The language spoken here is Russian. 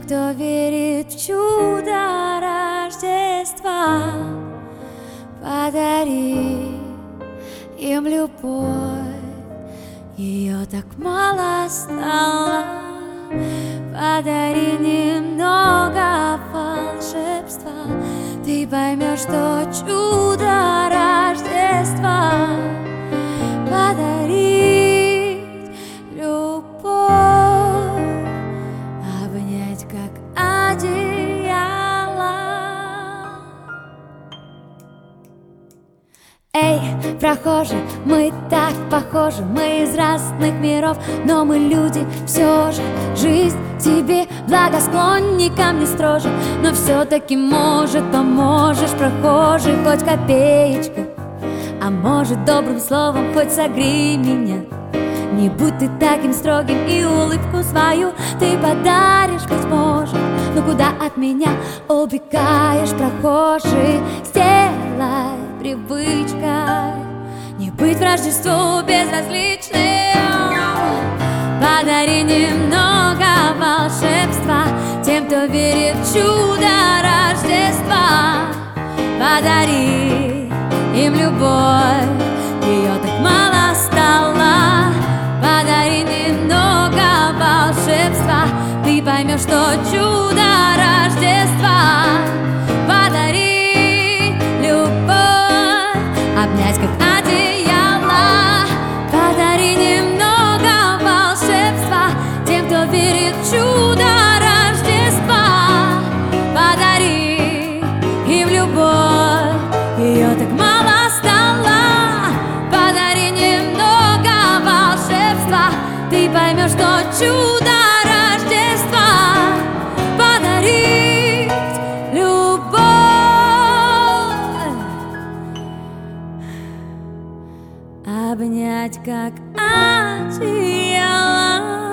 кто верит в чудо Рождества, подари им любовь, ее так мало стало. Подари немного волшебства, ты поймешь, что чудо Рождества подарить любовь, обнять как одеяло. Эй, прохожий, мы так похожи, мы из разных миров, но мы люди все же. Жизнь тебе благосклонней, ко мне строже, но все-таки, может, поможешь прохожий хоть копеечкой, а может, добрым словом хоть согрей меня. Не будь ты таким строгим, и улыбку свою ты подаришь, быть может, но куда от меня убегаешь, прохожий? Сделай привычкой не быть в Рождеству безразличным. Подари немного волшебства тем, кто верит в чудо Рождества. Подари им любовь, ее так мало стало. Подари немного волшебства, ты поймешь, что чудо Рождества. Подари любовь, обнять как одеяло. Подари немного волшебства тем, кто верит в чудо Рождества. Подари им любовь, ее так мало стало. Подари немного волшебства, ты поймешь, что чудо Рождества подарить любовь, обнять как одеяло.